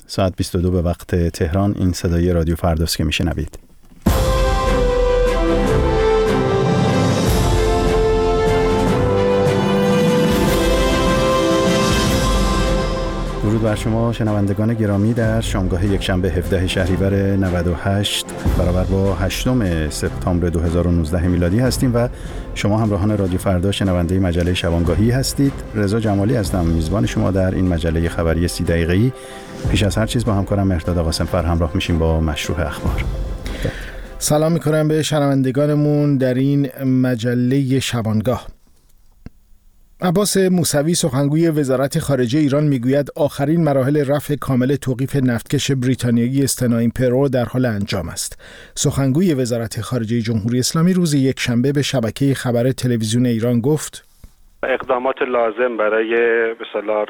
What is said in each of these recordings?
ساعت 22 به وقت تهران. این صدای رادیو فرداست که میشنوید. درود بر شما شنوندگان گرامی. در شامگاه یکشنبه 17 شهریور 98 برابر با 8 سپتامبر 2019 میلادی هستیم و شما همراهان رادیو فردا شنونده مجله شبانگاهی هستید. رضا جمالی هستم، میزبان شما در این مجله خبری 30 دقیقه‌ای. پیش از هر چیز با همکارم مهرداد قاسمفر همراه میشیم با مشروع اخبار. سلام میکنم به شنوندگانمون در این مجله شبانگاه. عباس موسوی سخنگوی وزارت خارجه ایران میگوید آخرین مراحل رفع کامل توقیف نفتکش بریتانیایی استنایم پرو در حال انجام است. سخنگوی وزارت خارجه جمهوری اسلامی روز یکشنبه به شبکه خبر تلویزیون ایران گفت اقدامات لازم برای به اصطلاح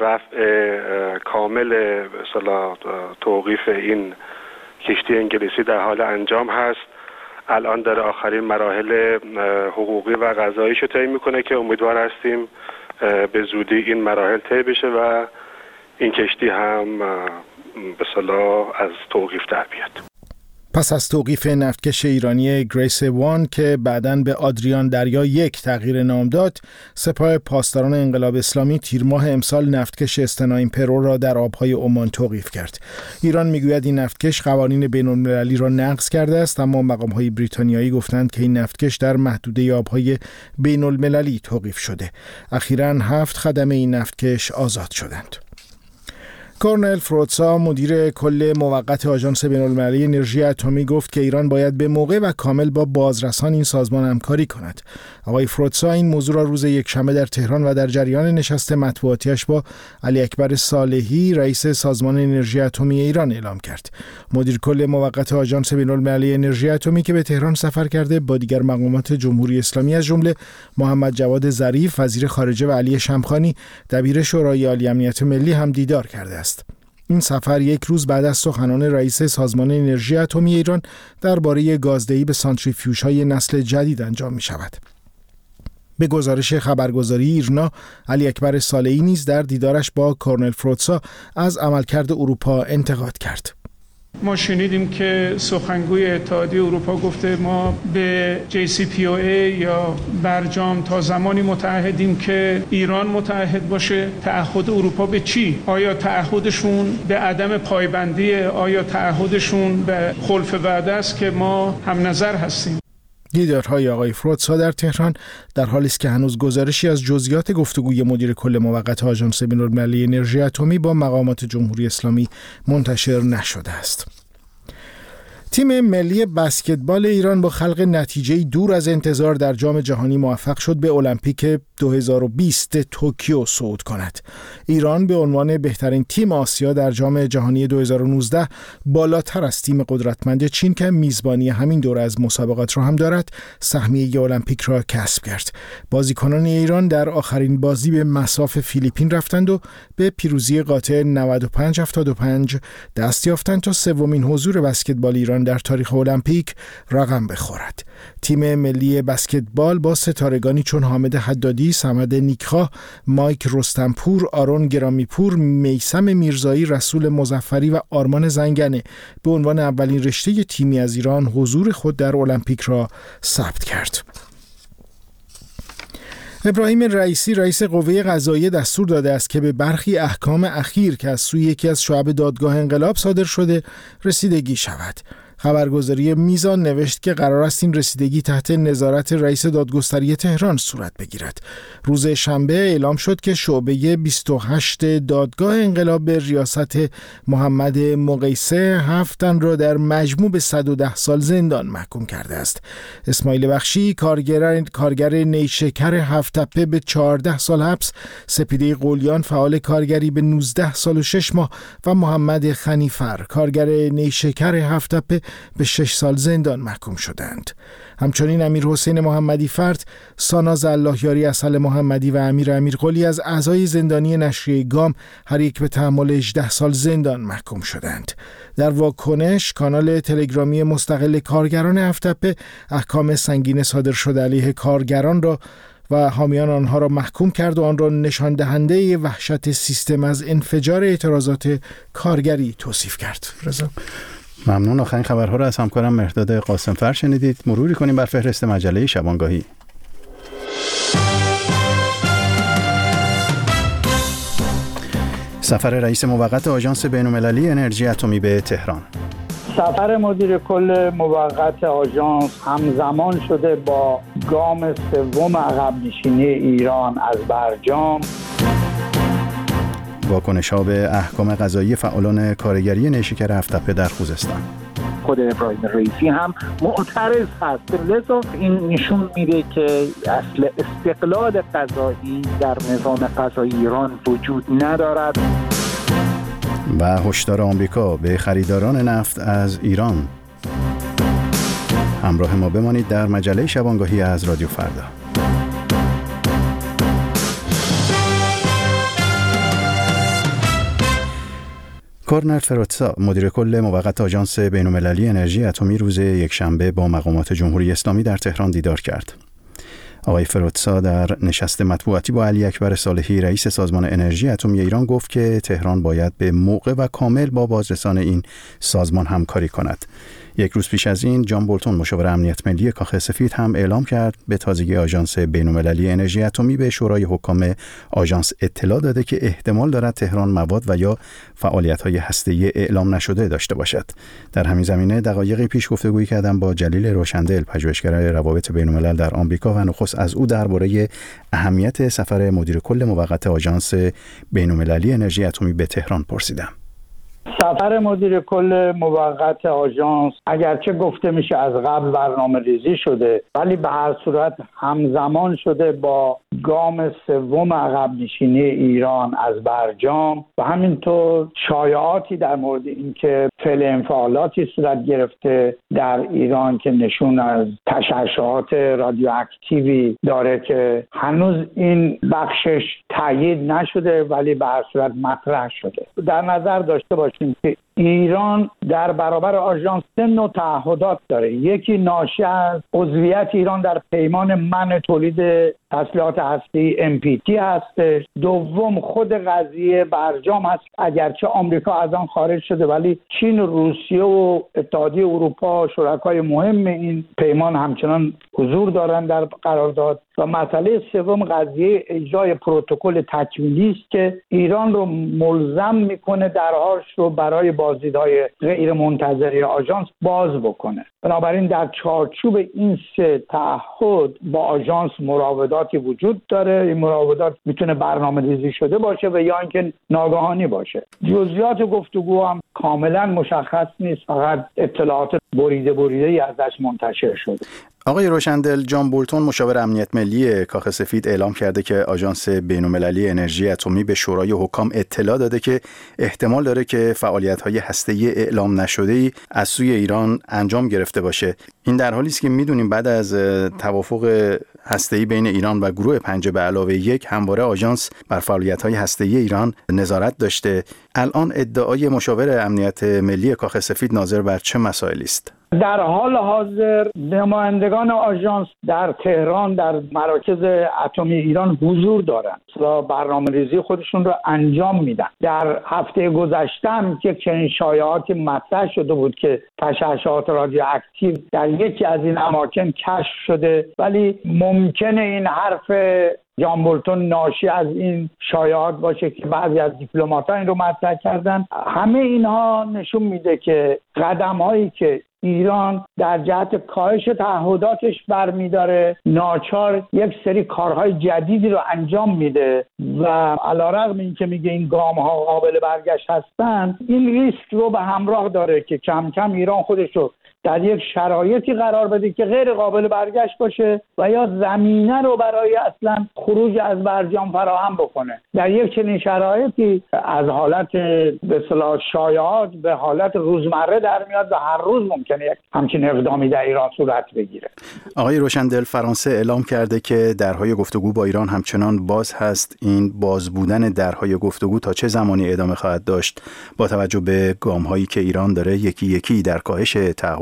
رفع کامل به اصطلاح توقیف این کشتی انگلیسی در حال انجام هست. الان در آخرین مراحل حقوقی و قضاییشو طی میکنه که امیدوار هستیم به زودی این مراحل طی بشه و این کشتی هم به اصطلاح از توقیف در بیاد. پس از توقیف نفتکش ایرانی گریس وان که بعداً به آدریان دریا 1 تغییر نام داد، سپاه پاسداران انقلاب اسلامی تیر ماه امسال نفتکش استنایم پرو را در آبهای عمان توقیف کرد. ایران میگوید این نفتکش قوانین بین‌المللی را نقض کرده است، اما مقام‌های بریتانیایی گفتند که این نفتکش در محدوده آبهای بین‌المللی توقیف شده. اخیراً 7 خدمه این نفتکش آزاد شدند. کورنل فروتسا مدیر کل موقت آژانس بین‌المللی انرژی اتمی گفت که ایران باید به موقع و کامل با بازرسان این سازمان همکاری کند. آقای فروتسا این موضوع را روز یکشنبه در تهران و در جریان نشست مطبوعاتیش با علی اکبر صالحی رئیس سازمان انرژی اتمی ایران اعلام کرد. مدیر کل موقت آژانس بین‌المللی انرژی اتمی که به تهران سفر کرده با دیگر مقامات جمهوری اسلامی از جمله محمد جواد ظریف وزیر خارجه و علی شمخانی دبیر شورای عالی امنیت ملی هم دیدار کرده است. این سفر یک روز بعد از سخنان رئیس سازمان انرژی اتمی ایران درباره گازدهی به سانتریفیوژهای نسل جدید انجام می شود. به گزارش خبرگزاری ایرنا، علی اکبر صالحی نیز در دیدارش با کورنل فروتسا از عملکرد اروپا انتقاد کرد. ما شنیدیم که سخنگوی اتحادیه اروپا گفته ما به JCPOA یا برجام تا زمانی متعهدیم که ایران متعهد باشه. تعهد اروپا به چی؟ آیا تعهدشون به عدم پایبندی؟ آیا تعهدشون به خلف وعده است که ما هم نظر هستیم؟ دیدارهای آقای فروتسا در تهران در حالی است که هنوز گزارشی از جزئیات گفتگوی مدیر کل موقت آژانس بین‌المللی انرژی اتمی با مقامات جمهوری اسلامی منتشر نشده است. تیم ملی بسکتبال ایران با خلق نتیجه‌ای دور از انتظار در جام جهانی موفق شد به المپیک 2020 توکیو صعود کند. ایران به عنوان بهترین تیم آسیا در جام جهانی 2019 بالاتر از تیم قدرتمند چین که میزبانی همین دوره از مسابقات را هم دارد، سهمیه المپیک را کسب کرد. بازیکنان ایران در آخرین بازی به مصاف فیلیپین رفتند و به پیروزی قاطع 95-75 دست یافتند تا سومین حضور بسکتبال ایران در تاریخ المپیک رقم بخورد. تیم ملی بسکتبال با ستارگانی چون حامد حدادی، صمد نیکخواه، مایک رستمپور، آرون گرامیپور، میثم میرزایی، رسول مظفری و آرمان زنگنه به عنوان اولین رشته تیمی از ایران حضور خود در المپیک را ثبت کرد. ابراهیم رئیسی رئیس قوه قضاییه دستور داده است که به برخی احکام اخیر که از سوی یکی از شعب دادگاه انقلاب صادر شده رسیدگی شود. خبرگزاری میزان نوشت که قرار است این رسیدگی تحت نظارت رئیس دادگستری تهران صورت بگیرد. روز شنبه اعلام شد که شعبه 28 دادگاه انقلاب به ریاست محمد مقیسه 7 تن را در مجموع به 110 سال زندان محکوم کرده است. اسماعیل بخشی کارگر نیشکر هفت‌تپه به 14 سال حبس، سپیده قلیان فعال کارگری به 19 سال و 6 ماه و محمد خنیفر کارگر نیشکر هفت‌تپه به 6 سال زندان محکوم شدند. همچنین امیر حسین محمدی فرد، ساناز اللهیاری اصل محمدی و امیر امیرقلی از اعضای زندانی نشریه گام هر یک به تحمل 18 سال زندان محکوم شدند. در واکنش کانال تلگرامی مستقل کارگران هفت‌تپه احکام سنگین صادر شده علیه کارگران را و حامیان آنها را محکوم کرد و آن را نشان دهنده وحشت سیستم از انفجار اعتراضات کارگری توصیف کرد. رضا ممنون. آخرین خبرها را از همکارم مهرداد قاسمفر شنیدید. مروری کنیم بر فهرست مجله شبانگاهی. سفر رئیس موقت آژانس بین‌المللی انرژی اتمی به تهران. سفر مدیر کل موقت آژانس همزمان شده با گام سوم عقب نشینی ایران از برجام. واکنش‌ها به احکام قضایی فعالان کارگری نیشکر هفت‌تپه در خوزستان. خود ابراهیم رئیسی هم معترض هست، لذا این نشون میده که اصل استقلال قضایی در نظام قضایی ایران وجود ندارد. و هشدار آمریکا به خریداران نفت از ایران. همراه ما بمانید در مجله شبانگاهی از رادیو فردا. کورنل فروتسا مدیر کل موقت آژانس بین‌المللی انرژی اتمی روز یکشنبه با مقامات جمهوری اسلامی در تهران دیدار کرد. آقای فروتسا در نشست مطبوعاتی با علی اکبر صالحی رئیس سازمان انرژی اتمی ایران گفت که تهران باید به موقع و کامل با بازرسان این سازمان همکاری کند. یک روز پیش از این جان بولتون مشاور امنیت ملی کاخ سفید هم اعلام کرد به تازگی آژانس بین‌المللی انرژی اتمی به شورای حکام آژانس اطلاع داده که احتمال دارد تهران مواد و یا فعالیت‌های هسته‌ای اعلام نشده داشته باشد. در همین زمینه دقایقی پیش گفتگویی کردم با جلیل روشندل پژوهشگر روابط بین‌الملل در آمریکا و نخست از او درباره اهمیت سفر مدیر کل موقت آژانس بین‌المللی انرژی اتمی به تهران پرسیدم. سفر مدیر کل موقت آژانس اگرچه گفته میشه از قبل برنامه ریزی شده، ولی به هر صورت همزمان شده با گام سوم عقب نشینی ایران از برجام و همینطور شایعاتی در مورد اینکه فعل انفعالاتی صورت گرفته در ایران که نشون از تشعشعات رادیواکتیوی داره که هنوز این بخشش تایید نشده ولی به هر صورت مطرح شده. در نظر داشته باشیم که ایران در برابر آژانس 3 نوع تعهدات داره. یکی ناشی از عضویت ایران در پیمان منع تولید تسلیحات هسته‌ای NPT هستش. دوم خود قضیه برجام هست، اگرچه آمریکا از آن خارج شده ولی چین و روسیه و اتحادیه اروپا شرکای مهم این پیمان همچنان حضور دارند در قرارداد. و مسئله سوم قضیه اجرای پروتکل تکمیلی است که ایران رو ملزم میکنه درهاش رو برای بازدیدهای غیر منتظره آژانس باز بکنه. بنابراین در چارچوب این 3 تعهد با آژانس مراوداتی وجود داره. این مراودات میتونه برنامه ریزی شده باشه و یا اینکه ناگهانی باشه. جزئیات گفتگو هم کاملا مشخص نیست، فقط اطلاعات بریده ازش منتشر شده. آقای روشندل، جان بولتون مشاور امنیت ملی کاخ سفید اعلام کرده که آژانس بین‌المللی انرژی اتمی به شورای حکام اطلاع داده که احتمال داره که فعالیت‌های هسته‌ای اعلام نشده‌ای از سوی ایران انجام گرفته باشه. این در حالی است که می‌دونیم بعد از توافق هسته‌ای بین ایران و گروه 5+1 همواره آژانس بر فعالیت‌های هسته‌ای ایران نظارت داشته. الان ادعای مشاور امنیت ملی کاخ سفید ناظر بر چه مسائلی است؟ در حال حاضر نمایندگان آژانس در تهران در مراکز اتمی ایران حضور دارند و برنامه‌ریزی خودشون رو انجام میدن. در هفته گذشته هم که چنین شایعاتی مطرح شده بود که تشعشعات رادیواکتیو در یکی از این اماکن کشف شده، ولی ممکنه این حرف جان بولتون ناشی از این شایعات باشه که بعضی از دیپلمات‌ها این رو مطرح کردن. همه اینها نشون میده که قدم‌هایی که ایران در جهت کاهش تعهداتش برمی‌داره ناچار یک سری کارهای جدیدی رو انجام میده و علیرغم اینکه میگه این گام‌ها قابل برگشت هستن، این ریسک رو به همراه داره که کم کم ایران خودش رو در یک شرایطی قرار بده که غیر قابل برگشت باشه و یا زمینه رو برای اصلا خروج از برجام فراهم بکنه. در یک چنین شرایطی از حالت به اصطلاح شایعات به حالت روزمره در میاد و هر روز ممکنه یک همچین اقدامی در ایران صورت بگیره. آقای روشندل، فرانسه اعلام کرده که درهای گفتگو با ایران همچنان باز هست. این باز بودن درهای گفتگو تا چه زمانی ادامه خواهد داشت با توجه به گام‌هایی که ایران داره یکی یکی در کاهش تعهد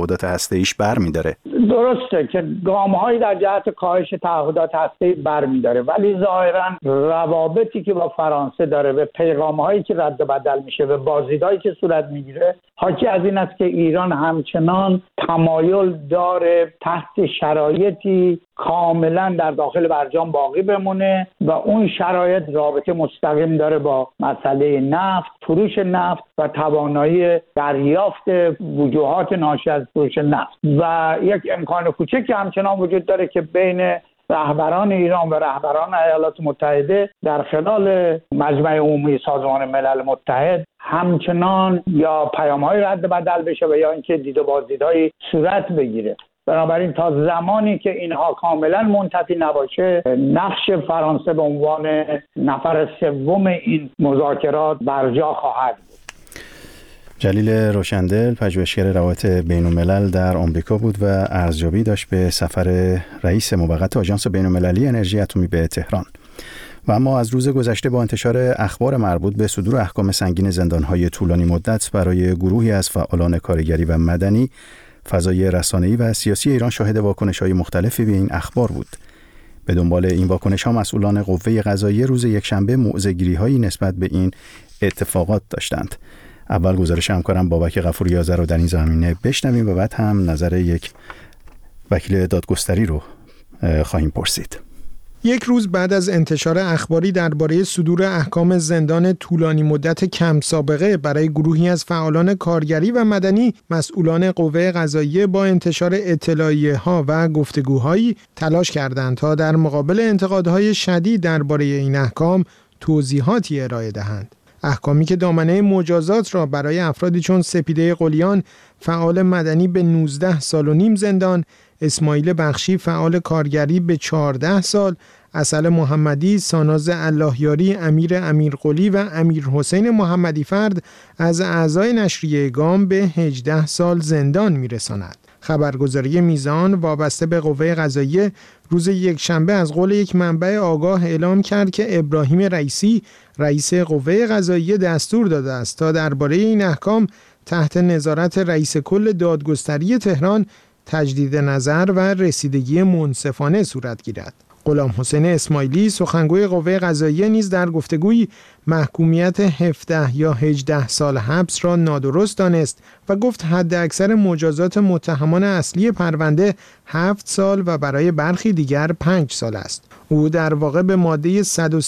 تعهدات هسته‌ایش برمی‌داره. درسته که گام‌هایی در جهت کاهش تعهدات هسته‌ای برمی‌داره، ولی ظاهراً روابطی که با فرانسه داره، به پیغام‌هایی که رد و بدل میشه، به بازدیدایی که صورت میگیره، حاکی از این است که ایران همچنان تمایل داره تحت شرایطی کاملا در داخل برجام باقی بمونه و اون شرایط رابطه مستقیم داره با مسئله نفت، فروش نفت و توانایی دریافت وجوهات ناشی از فروش نفت و یک امکان کوچکی همچنان وجود داره که بین رهبران ایران و رهبران ایالات متحده در خلال مجمع عمومی سازمان ملل متحد همچنان یا پیام‌های رد بدل بشه و یا اینکه دید و بازدیدهای صورت بگیره. بنابراین تا زمانی که اینها کاملا منتفی نباشه، نقش فرانسه به عنوان نفر سوم این مذاکرات برجا خواهد بود. جلیل روشندل، پژوهشگر روابط بین‌الملل در آمریکا بود و ارزیابی داشت به سفر رئیس موقت آژانس بین‌المللی انرژی اتمی به تهران. و اما از روز گذشته با انتشار اخبار مربوط به صدور احکام سنگین زندان‌های طولانی مدت برای گروهی از فعالان کارگری و مدنی، فضای رسانه‌ای و سیاسی ایران شاهد واکنش‌های مختلفی به این اخبار بود. به دنبال این واکنش‌ها مسئولان قوه قضاییه روز یکشنبه موضع‌گیری‌هایی نسبت به این اتفاقات داشتند. اول گزارش همکارم بابک غفوری آذر رو در این زمینه بشنویم و بعد هم نظر یک وکیل دادگستری رو خواهیم پرسید. یک روز بعد از انتشار اخباری درباره صدور احکام زندان طولانی مدت کم سابقه برای گروهی از فعالان کارگری و مدنی، مسئولان قوه قضاییه با انتشار اطلاعیه‌ها و گفتگوهایی تلاش کردند تا در مقابل انتقادهای شدید درباره این احکام توضیحاتی ارائه دهند. احکامی که دامنه مجازات را برای افرادی چون سپیده قلیان، فعال مدنی به 19 سال و نیم زندان، اسماعیل بخشی فعال کارگری به 14 سال، عسل محمدی، ساناز اللهیاری، امیر امیرقلی و امیر حسین محمدی فرد از اعضای نشریه گام به 18 سال زندان میرساند. خبرگزاری میزان وابسته به قوه قضاییه روز یکشنبه از قول یک منبع آگاه اعلام کرد که ابراهیم رئیسی، رئیس قوه قضاییه، دستور داده است تا درباره این احکام تحت نظارت رئیس کل دادگستری تهران تجدید نظر و رسیدگی منصفانه صورت گیرد. غلام حسین اسماعیلی، سخنگوی قوه قضاییه، نیز در گفتگویی محکومیت 17 یا 18 سال حبس را نادرست دانست و گفت حد اکثر مجازات متهمان اصلی پرونده 7 سال و برای برخی دیگر 5 سال است. او در واقع به ماده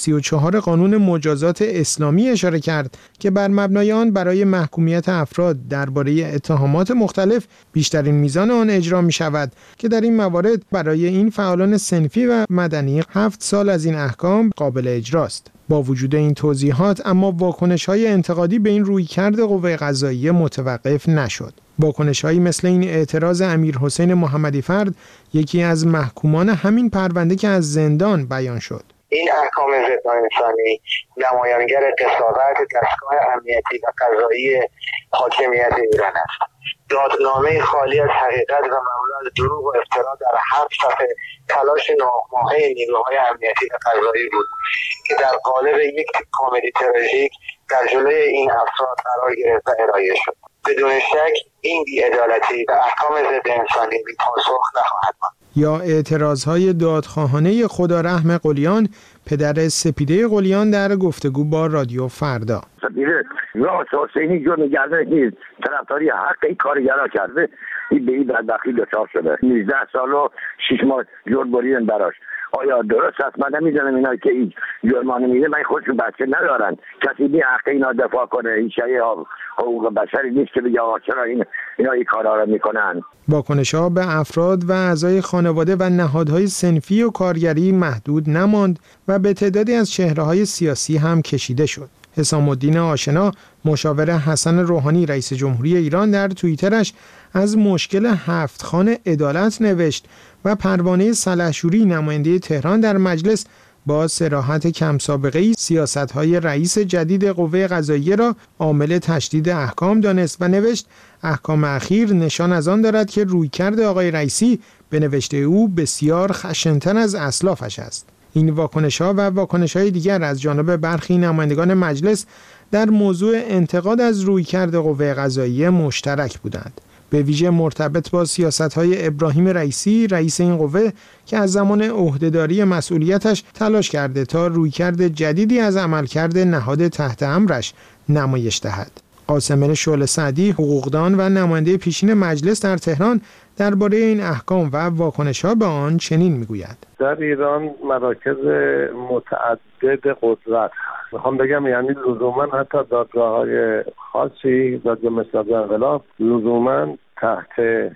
134 قانون مجازات اسلامی اشاره کرد که بر مبنای آن برای محکومیت افراد درباره اتهامات مختلف بیشترین میزان آن اجرا می شود که در این موارد برای این فعالان صنفی و مدنی 7 سال از این احکام قابل اجراست. با وجود این توضیحات اما واکنش‌های انتقادی به این رویکرد قوه قضاییه متوقف نشد. واکنش‌هایی مثل این اعتراض امیر حسین محمدی فرد، یکی از محکومان همین پرونده که از زندان بیان شد. این احکام ضد انسانی نمایانگر قضاوت دستگاه امنیتی و قضایی حاکمیت ایران است. دادنامه خالی از حقیقت و مملو از دروغ و افترا در 7 صفحه تلاش ناآگاهانه نیروهای امنیتی و قضایی بود که در قالب یک کمدی تراژیک در جلوی این افراد قرار گرفت و ارائه شد. بدون شک این بی‌عدالتی و احکام ضد انسانی بی‌پاسخ نخواهد ماند. یا اعتراضهای دادخواهانه خدا رحم قلیان، پدر سپیده قلیان، در گفتگو با رادیو فردا. سپیده راست حسینی جرم گردن نیست، طرفداری حق این کارگرها کرده، این به این بدبختی دچار شده. 19 سال و 6 ماه جرم بریدن براش. آیا درست است؟ من نمیدونم اینا که این جرمانه میده، من خودشون بچه ندارن، کسی بی حق اینا دفاع کنه. این شیء حقوق بشری نیست که بگه آقا چرا اینا این کارا رو میکنن. واکنش‌ها به افراد و اعضای خانواده و نهادهای صنفی و کارگری محدود نماند و به تعدادی از چهره‌های سیاسی هم کشیده شد. حسام الدین آشنا، مشاور حسن روحانی رئیس جمهوری ایران، در توییترش از مشکل 7 خان عدالت نوشت و پروانه سلحشوری، نماینده تهران در مجلس، با صراحت کم سابقه‌ای سیاست‌های رئیس جدید قوه قضاییه را عامل تشدید احکام دانست و نوشت احکام اخیر نشان از آن دارد که رویکرد آقای رئیسی به نوشته او بسیار خشن‌تر از اسلافش است. این واکنش‌ها و واکنش‌های دیگر از جانب برخی نمایندگان مجلس در موضوع انتقاد از رویکرد قوه قضاییه مشترک بودند. به ویژه مرتبط با سیاست‌های ابراهیم رئیسی رئیس این قوه که از زمان عهدهداری مسئولیتش تلاش کرده تا رویکرد جدیدی از عملکرد نهاد تحت امرش نمایش دهد. قاسم شعله سعدی، حقوقدان و نماینده پیشین مجلس در تهران درباره این احکام و واکنش‌ها به آن چنین می‌گوید: در ایران مراکز متعدد قدرت، میخوام بگم یعنی لزوما حتی دادگاه‌های خاصی دادگاه مثل انقلاب لزوما تحت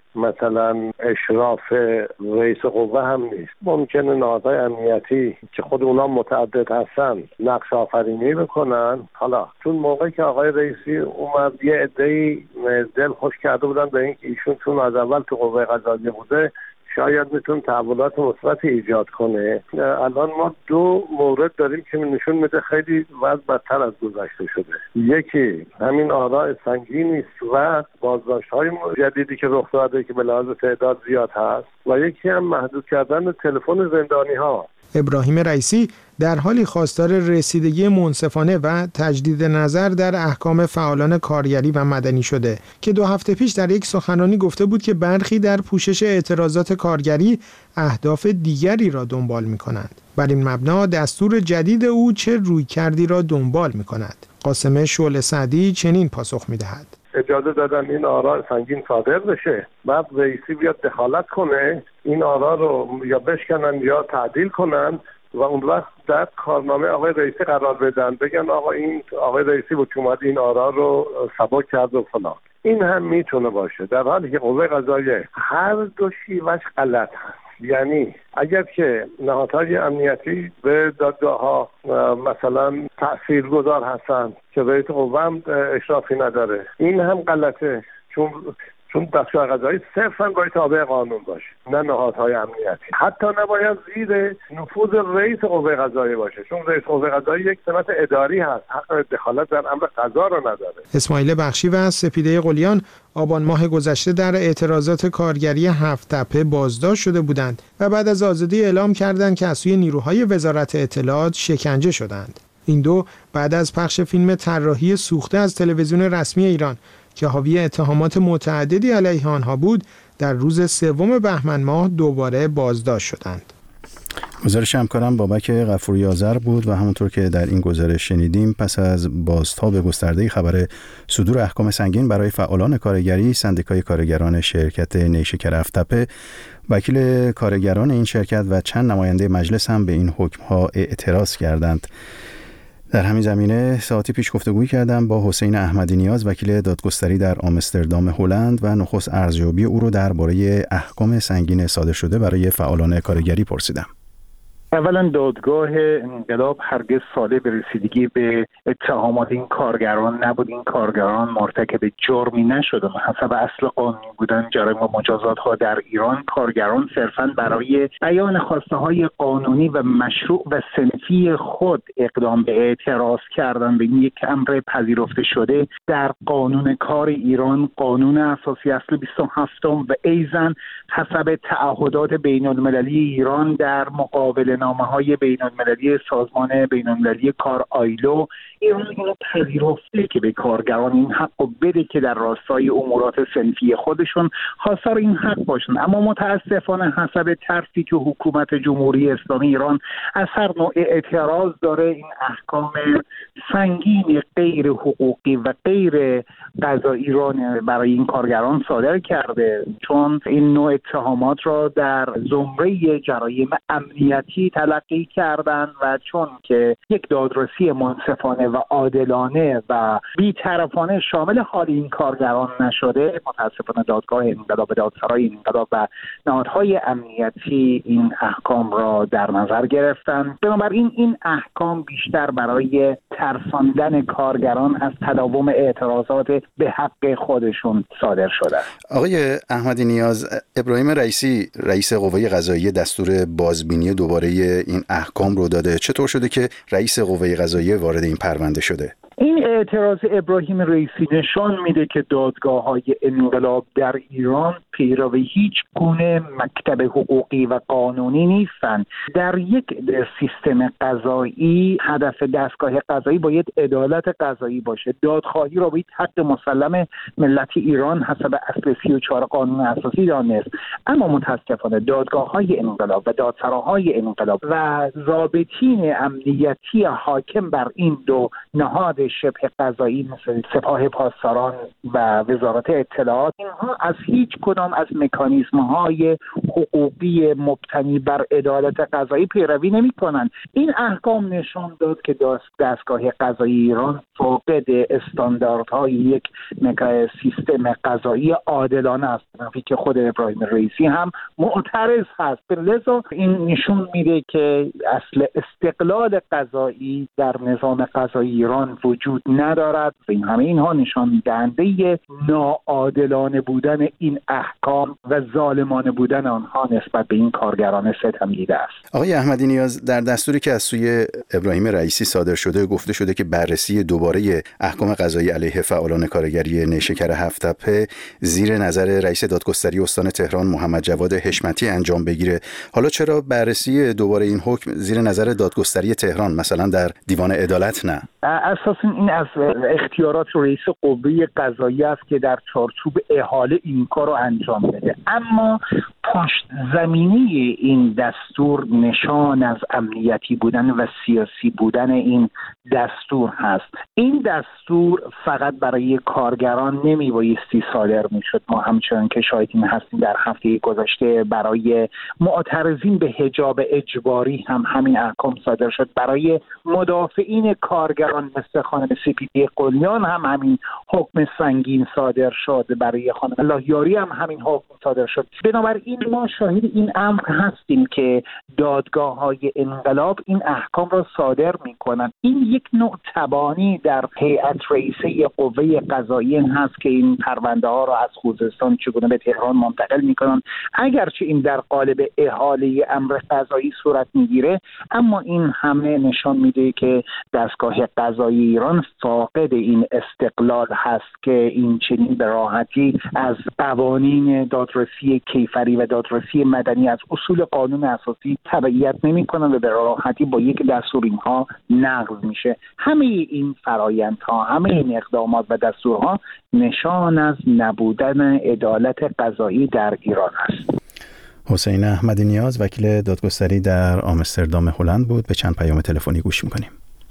مثلا اشراف رئیس قوه هم نیست. ممکنه نهادهای امنیتی که خود اونا متعدد هستن نقش آفرینی بکنن. حالا چون موقعی که آقای رئیسی اومد یه عده‌ای دل خوش کرده بودن به اینکه ایشون چون از اول تو قوه قضاییه بوده شاید میتونه تحولات مثبت ایجاد کنه. الان ما دو مورد داریم که نشون میده خیلی وضع بدتر از گذشته شده. یکی همین آراء سنگینی است و بازداشت‌های جدیدی که رخ داده که به لحاظ تعداد زیاد هست و یکی هم محدود کردن تلفن زندانی‌ها. ابراهیم رئیسی در حالی خواستار رسیدگی منصفانه و تجدید نظر در احکام فعالان کارگری و مدنی شده که 2 هفته پیش در یک سخنرانی گفته بود که برخی در پوشش اعتراضات کارگری اهداف دیگری را دنبال می‌کنند. بر این مبنا دستور جدید او چه رویکردی را دنبال می‌کند؟ قاسم شعله سعدی چنین پاسخ می‌دهد: اجازه دادن این آراء سنگین صادر بشه، بعد رئیسی بیاد دخالت کنه، این آراء رو یا بشکنن یا تعدیل کنن و اون وقت در کارنامه آقای رئیسی قرار بدن، بگن آقا این آقای رئیسی بود که اومد این آراء رو سبک کرد و فلان. این هم میتونه باشه، در حالی که قوه قضاییه هر دو شیوهش غلط هست. یعنی اگر که نهادهای امنیتی به دادگاه‌ها مثلا تاثیرگذار هستن که رئیس قوه هم اشرافی نداره، این هم غلطه، چون بخش‌های قضایی صرفاً باید تابع قانون باشه، نه نهادهای امنیتی. حتی نباید زیر نفوذ رئیس قوه قضایی باشه، چون رئیس قوه قضایی یک سمت اداری هست، حق دخالت در امر قضا رو نداره. اسماعیل بخشی و سپیده قلیان آبان ماه گذشته در اعتراضات کارگری 7 تپه بازداشت شده بودند و بعد از آزادی اعلام کردند که از سوی نیروهای وزارت اطلاعات شکنجه شدند. این دو بعد از پخش فیلم طراحی سوخته از تلویزیون رسمی ایران که حاوی اتهامات متعددی علیه آنها بود، در روز 3 بهمن ماه دوباره بازداشت شدند. گزارش همکارم بابک غفوری آذر بود و همونطور که در این گزارش شنیدیم، پس از بازتاب گسترده خبر صدور احکام سنگین برای فعالان کارگری، سندیکای کارگران شرکت نیشکر 7 تپه، وکیل کارگران این شرکت و چند نماینده مجلس هم به این حکم‌ها اعتراض کردند. در همین زمینه ساعتی پیش گفتگویی کردم با حسین احمدی نیاز، وکیل دادگستری در آمستردام هلند و نخست ارزیابی او رو درباره احکام سنگین صادر شده برای فعالان کارگری پرسیدم. اولا دادگاه انقلاب هرگز ساده به رسیدگی به اتهامات این کارگران نبود. این کارگران مرتکب جرمی نشدند. حسب اصل قانونی بودن جرایم و مجازات ها در ایران، کارگران صرفاً برای بیان خواسته های قانونی و مشروع و صنفی خود اقدام به اعتراض کردند به این یک امر پذیرفته شده در قانون کار ایران، قانون اساسی اصل 27 و ایضاً حسب تعهدات بین المللی ایران در مقابل نامه‌های بین‌المللی سازمان بین‌المللی کار آیلو، ایران اینو پذیرفته که به کارگران این حقو بده که در راستای امورات صنفی خودشون خواستار این حق باشن. اما متاسفانه حسب طرفی که حکومت جمهوری اسلامی ایران از هر نوع اعتراض داره، این احکام سنگین غیر حقوقی و غیر قضایی را برای این کارگران صادر کرده، چون این نوع اتهامات را در زمره جرایم امنیتی تلقی کردند و چون که یک دادرسی منصفانه و عادلانه و بی‌طرفانه شامل حال این کارگران نشده، متاسفانه دادگاه انقلاب، دادسرای انقلاب و نهادهای امنیتی این احکام را در نظر گرفتند. بنابراین این احکام بیشتر برای ترساندن کارگران از تداوم اعتراضات به حق خودشون صادر شده. آقای احمدی نیاز، ابراهیم رئیسی رئیس قوه قضاییه دستور بازبینی دوباره این احکام رو داده. چطور شده که رئیس قوه قضاییه وارد این پرونده شده؟ این اعتراض ابراهیم رئیسی نشان میده که دادگاه‌های انقلاب در ایران پیرو هیچ گونه مکتب حقوقی و قانونی نیستن. در یک سیستم قضایی هدف دستگاه قضایی باید عدالت قضایی باشه. دادخواهی را باید حق مسلم ملت ایران حسب اصل 34 قانون اساسی دانست. اما متاسفانه دادگاه‌های انقلاب و دادسراهای انقلاب و ضابطین امنیتی حاکم بر این دو نهاد شبه قضایی مثل سپاه پاسداران و وزارت اطلاعات، اینها از هیچ کدام از مکانیزم‌های حقوقی مبتنی بر عدالت قضایی پیروی نمی‌کنند. این احکام نشان داد که دستگاه قضایی ایران فاقد استانداردهای یک سیستم قضایی عادلانه است، که خود ابراهیم رئیسی هم معترض هست. لذا این نشون میده که اصل استقلال قضایی در نظام قضایی ایران وجود ندارد و همه اینها نشان دهنده ناعادلانه بودن این احکام و ظالمانه بودن آنها نسبت به این کارگران ستمدیده است. آقای احمدی نیاز، در دستوری که از سوی ابراهیم رئیسی صادر شده گفته شده که بررسی دوباره احکام قضایی علیه فعالان کارگری نیشکر هفت‌تپه زیر نظر رئیس دادگستری استان تهران محمد جواد حشمتی انجام بگیره. حالا چرا بررسی دوباره این حکم زیر نظر دادگستری تهران مثلا در دیوان عدالت نه؟ اساساً این از اختیارات رئیس قوه قضاییه است که در چارچوب احاله این کار رو انجام بده. اما پشت زمینی این دستور نشان از امنیتی بودن و سیاسی بودن این دستور هست. این دستور فقط برای کارگران نمیبایستی صادر میشد. ما همچنان که شاهد این هستیم در هفته گذشته برای معترضین به حجاب اجباری هم همین احکام صادر شد. برای مدافعین کارگران مثل خانم سپیدی قلیان هم همین حکم سنگین صادر شد. برای خانم اللهیاری هم همین حکم صادر شد. بنابراین ما شاهد این امر هستیم که دادگاه‌های انقلاب این احکام را صادر می‌کنند. این یک نوع تبانی در هیئت رئیسه قوه قضاییه هست که این پرونده ها را از خوزستان چگونه به تهران منتقل می‌کنند. اگرچه این در قالب احاله امر قضایی صورت می‌گیره، اما این همه نشان میده که دستگاه قضایی ایران فاقد این استقلال هست که این چنین به راحتی از قوانین دادرسی کیفری و دادرسی مدنی از اصول قانون اساسی تبعیت نمی‌کنند و به راحتی با یک دستور اینها نقض میشه. همه این فرآیندها، همه این اقدامات و دستورها نشان از نبودن عدالت قضایی در ایران است. حسین احمدی نیاز، وکیل دادگستری در آمستردام هلند بود. به چند پیام تلفنی گوش می‌کنیم.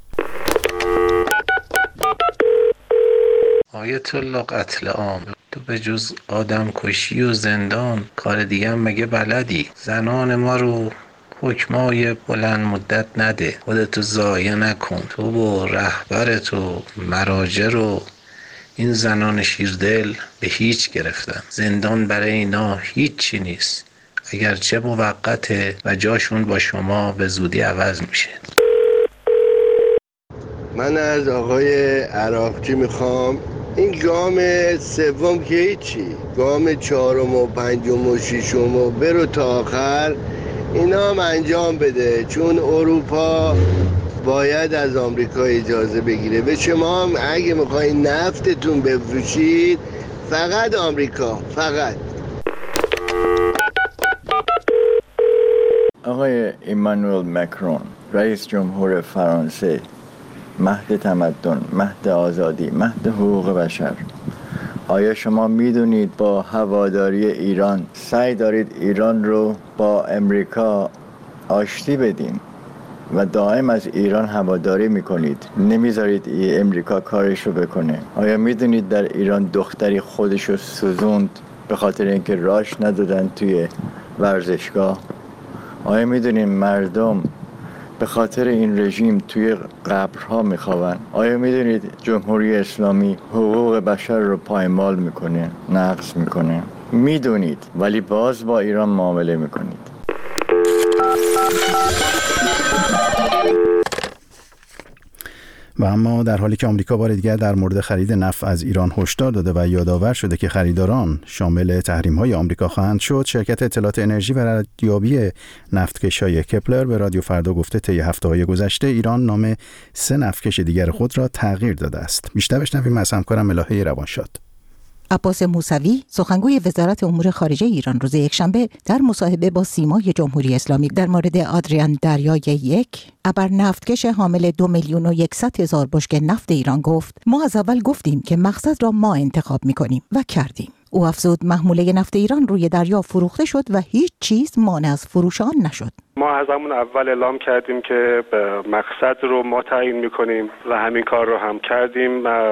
آیت الله قتل عام، تو به جز آدم کشی و زندان کار دیگه هم مگه بلدی؟ زنان ما رو حکمای بلند مدت نده، خودتو ضایع نکن. تو و رهبرت و مراجع رو این زنان شیردل به هیچ گرفتن. زندان برای اینا هیچی نیست، اگرچه موقته و جاشون با شما به زودی عوض میشه. من از آقای عراقچی میخوام این گام سوم که هیچی، گام چهارم و پنجم و ششم و برو تا آخر اینا هم انجام بده، چون اروپا باید از آمریکا اجازه بگیره. به شما هم اگه میخواین نفتتون بفروشید فقط آمریکا، فقط. آقای ایمانوئل مکرون، رئیس جمهور فرانسه، مهد تمدن، مهد آزادی، مهد حقوق بشر، آیا شما میدونید با هواداری ایران سعی دارید ایران رو با امریکا آشتی بدین و دائم از ایران هواداری میکنید، نمیذارید امریکا کارش رو بکنه؟ آیا میدونید در ایران دختری خودش رو سوزوند به خاطر اینکه راش ندادن توی ورزشگاه؟ آیا میدونید مردم به خاطر این رژیم توی قبرها میخوابن؟ آیا میدونید جمهوری اسلامی حقوق بشر رو پایمال میکنه، نقض میکنه؟ میدونید، ولی باز با ایران معامله میکنید. و اما در حالی که آمریکا بار دیگر در مورد خرید نفت از ایران هشدار داده و یادآور شده که خریداران شامل تحریم‌های آمریکا خواهند شد، شرکت اطلاعات انرژی و ردیابی نفتکش‌های کپلر به رادیو فردا گفته طی هفته‌های گذشته ایران نام 3 نفتکش دیگر خود را تغییر داده است. بیشتر بشنویم از همکارم الهه روانشاد. عباس موسوی سخنگوی وزارت امور خارجه ایران روز یکشنبه در مصاحبه با سیمای جمهوری اسلامی در مورد آدریان دریای 1 ابر نفتکش حامل 2,100,000 بشکه نفت ایران گفت: ما از اول گفتیم که مقصد را ما انتخاب می‌کنیم و کردیم. او افزود محموله نفت ایران روی دریا فروخته شد و هیچ چیز مانع از فروش آن نشد. ما از همون اول اعلام کردیم که مقصد رو ما تعیین میکنیم و همین کار رو هم کردیم.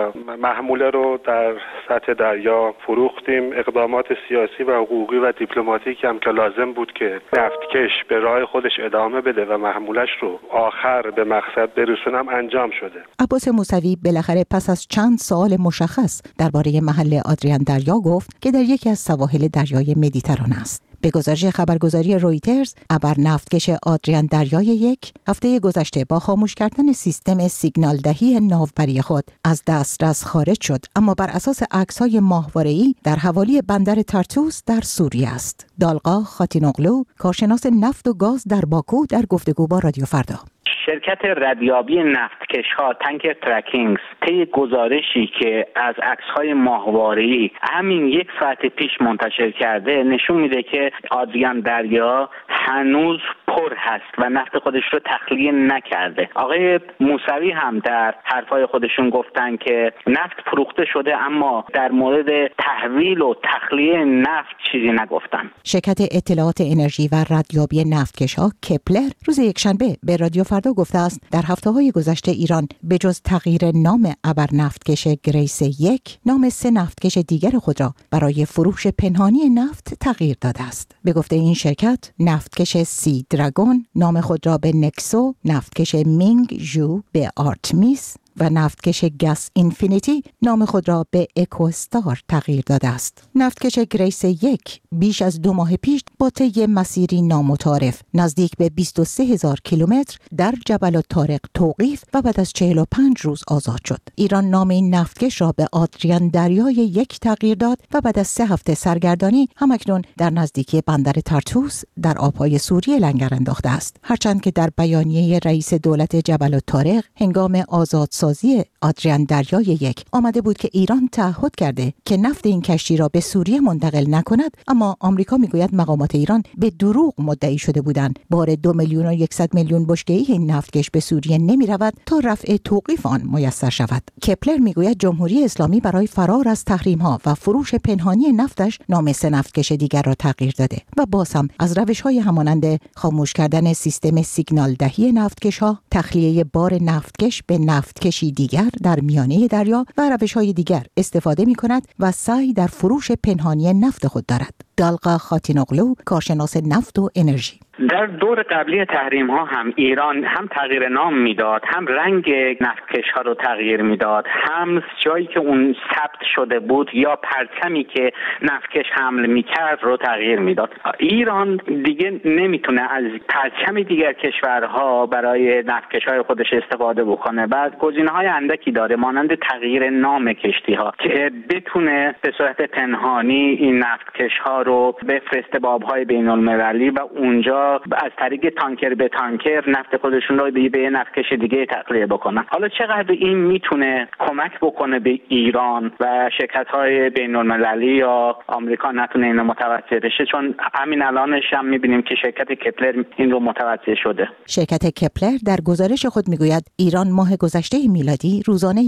محموله رو در سطح دریا فروختیم. اقدامات سیاسی و حقوقی و دیپلماتیکی هم که لازم بود که نفتکش به راه خودش ادامه بده و محمولش رو آخر به مقصد برسونم انجام شده. عباس موسوی بالاخره پس از چند سال مشخص درباره محل آدریان دریا گفت که در یکی از سواحل دریای مدیترانه است. به گزارش خبرگزاری رویترز، ابر نفتکش آدریان دریای 1 هفته گذشته با خاموش کردن سیستم سیگنال دهی ناوبری خود از دسترس خارج شد، اما بر اساس عکس‌های ماهواره‌ای در حوالی بندر تارتوس در سوریه است. دالقا خاتینوغلو، کارشناس نفت و گاز در باکو، در گفتگو با رادیو فردا: شرکت ردیابی نفتکش‌ها تانکر ترکینگز طی گزارشی که از عکس‌های ماهواره‌ای همین 1 ساعت پیش منتشر کرده نشون میده که آدریان دریا هنوز پر هست و نفت خودش رو تخلیه نکرده. آقای موسوی هم در حرفای خودشون گفتن که نفت فروخته شده اما در مورد تحویل و تخلیه نفت چیزی نگفتن. شرکت اطلاعات انرژی و ردیابی نفتکش‌ها کپلر روز یکشنبه به رادیو فردا گفته است در هفته‌های گذشته ایران به جز تغییر نام ابر نفتکش گریس 1 نام 3 نفتکش دیگر خود را برای فروش پنهانی نفت تغییر داده است. به گفته این شرکت، نفتکش سی دراگون نام خود را به نکسو، نفتکش مینگ جو به آرتمیس و نفتکش گاس اینفینیتی نام خود را به اکوستار تغییر داده است. نفتکش گریس 1 بیش از 2 ماه پیش با طی مسیری نامتعارف نزدیک به 23,000 کیلومتر در جبل الطارق توقیف و بعد از 45 روز آزاد شد. ایران نام این نفتکش را به آدریان دریای 1 تغییر داد و بعد از 3 هفته سرگردانی همکنون در نزدیکی بندر تارتوس در آبهای سوریه لنگر انداخته است. هرچند که در بیانیه رئیس دولت جبل الطارق هنگام آزادسازی آدریان دریای 1 آمده بود که ایران تعهد کرده که نفت این کشتی را به سوریه منتقل نکند، اما آمریکا میگوید مقامات ایران به دروغ مدعی شده بودند بار 2,100,000,000 بشکه‌ای این نفتکش به سوریه نمی رود تا رفع توقیف آن میسر شود. کپلر میگوید جمهوری اسلامی برای فرار از تحریم‌ها و فروش پنهانی نفتش نام 3 نفتکش دیگر را تغییر داده و باز هم از روش‌های همانند خاموش کردن سیستم سیگنال دهی نفتکش‌ها، تخلیه بار نفتکش به نفتکشی دیگر در میانه دریا و روش‌های دیگر استفاده می‌کند و سعی در فروش پنهانی نفت خود دارد. دالقا خاتینوغلو، کارشناس نفت و انرژی: در دور قبلی تحریم ها هم ایران هم تغییر نام میداد، هم رنگ نفتکش ها رو تغییر میداد، هم جایی که اون ثبت شده بود یا پرچمی که نفتکش حمل میکرد رو تغییر میداد. ایران دیگه نمیتونه از پرچم دیگر کشورها برای نفتکش های خودش استفاده بکنه. بعد گزینه های اندکی داره مانند تغییر نام کشتی ها که بتونه به صورت پنهانی این نفتکش ها رو بفرسته به آبهای بین المللی و اونجا از طریق تانکر به تانکر نفت خودشون رو به نفتکش دیگه تخلیه بکنن. حالا چقدر این میتونه کمک بکنه به ایران و شرکت‌های بین‌المللی یا آمریکا نتونه اینو متوجه بشه، چون همین الانش هم می‌بینیم که شرکت کپلر این رو متوجه شده. شرکت کپلر در گزارش خود میگوید ایران ماه گذشته میلادی روزانه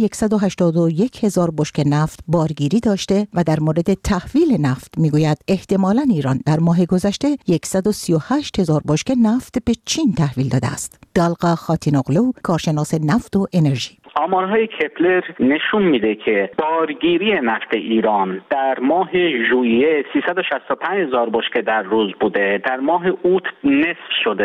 181,000 بشکه نفت بارگیری داشته و در مورد تحویل نفت میگوید احتمالاً ایران در ماه گذشته 138,000 بشکه نفت به چین تحویل داده است. دالقا خاتینوغلو، کارشناس نفت و انرژی: آمارهای کپلر نشون میده که بارگیری نفت ایران در ماه ژوئیه 365,000 بشکه در روز بوده، در ماه اوت نصف شده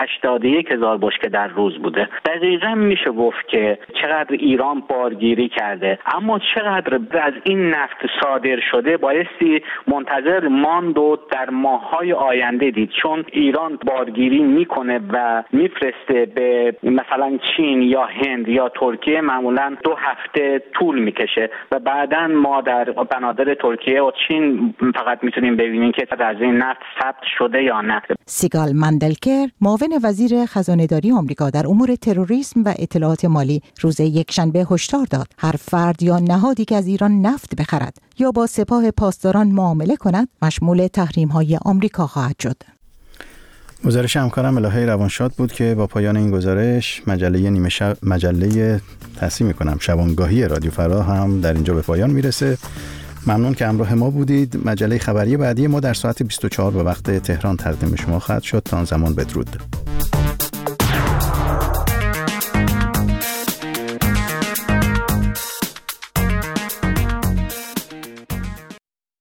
181,000 بشکه در روز بوده. دقیقاً میشه گفت که چقدر ایران بارگیری کرده، اما چقدر از این نفت صادر شده بایستی منتظر ماند و در ماه‌های آینده دید، چون ایران بارگیری میکنه و میفرسته به مثلا چین یا هند یا ترکیه ترکیه معمولا 2 هفته طول میکشه و بعداً ما در بنادر ترکیه و چین فقط میتونیم ببینیم که از این نفت ثبت شده یا نه. سیگال مندلکر، معاون وزیر خزانه‌داری آمریکا در امور تروریسم و اطلاعات مالی، روز یکشنبه هشدار داد هر فرد یا نهادی که از ایران نفت بخرد یا با سپاه پاسداران معامله کند مشمول تحریم‌های آمریکا خواهد شد. گزارش همکارم الهه روانشاد بود که با پایان این گزارش مجله شبانگاهی رادیو فردا هم در اینجا به پایان میرسه. ممنون که همراه ما بودید. مجله خبری بعدی ما در ساعت 24 به وقت تهران تقدیم شما خواهد شد. تا آن زمان بدرود.